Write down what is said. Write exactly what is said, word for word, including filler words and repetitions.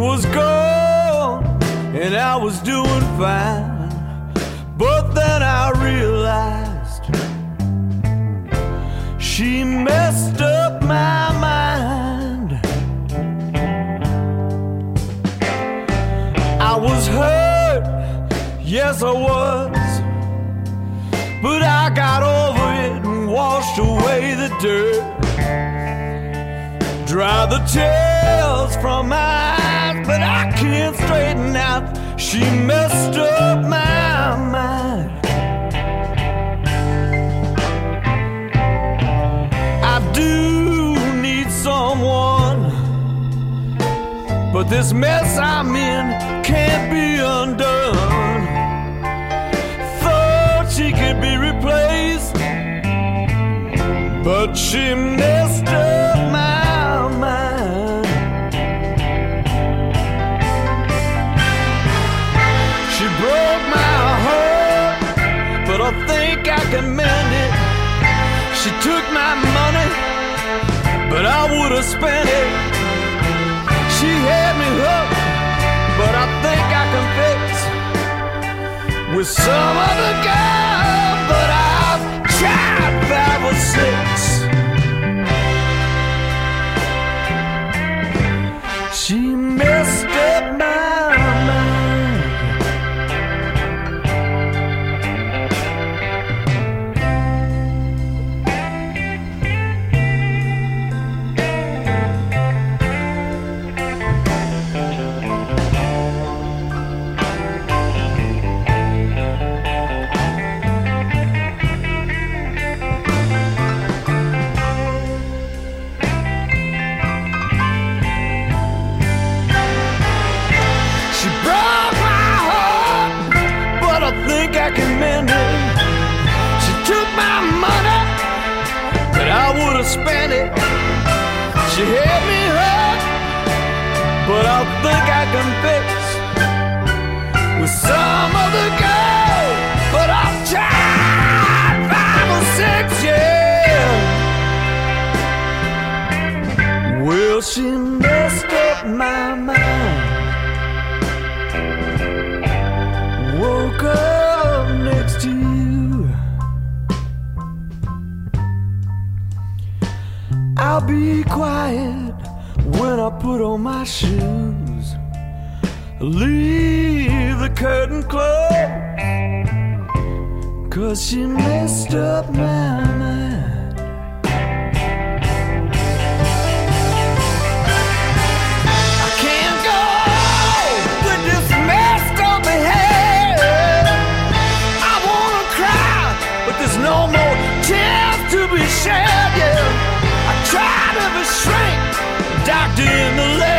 was gone and I was doing fine, but then I realized she messed up my mind. I was hurt, yes I was, but I got over it and washed away the dirt, dry the tears from my eyes, but I can't straighten out. She messed up my mind. I do need someone, but this mess I'm in can't be undone. Thought she could be replaced, but she messed up my mind. She broke my heart, but I think I can mend it. She took my money, but I would have spent it. She had me hooked, but I think I can fix with some other girl, but I've tried five or six. She messed up my mind. I can mend it. She took my money, but I would have spent it. She had me hurt, but I think I can fix with some other girl. But I've tried five or six, yeah. Well, she messed up my mind. Woke up next to you. I'll be quiet when I put on my shoes. Leave the curtain closed, 'cause she messed up my mind. I can't go with this messed up head. I wanna cry, but there's no more tears to be shed, yeah. I try to be shrink, doctor in the leg.